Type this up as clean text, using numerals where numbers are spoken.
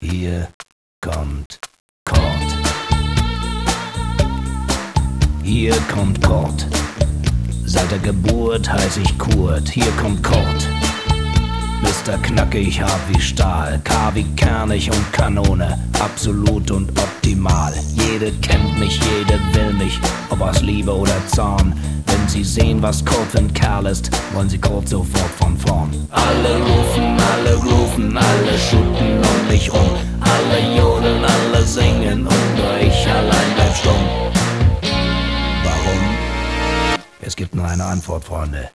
Hier kommt Kord. Hier kommt Kord. Seit der Geburt heiß ich Kurt. Hier kommt Kord. Mr. Knackig, hart wie Stahl, K wie kernig und Kanone, absolut und optimal. Jede kennt mich, jede will mich, ob aus Liebe oder Zorn. Wenn sie sehen, was Kurt für ein Kerl ist, wollen sie Kurt sofort von vorn. Alle rufen, alle grooven, alle shooten um mich rum. Alle jodeln, alle singen und nur ich allein bleib stumm. Warum? Es gibt nur eine Antwort, Freunde.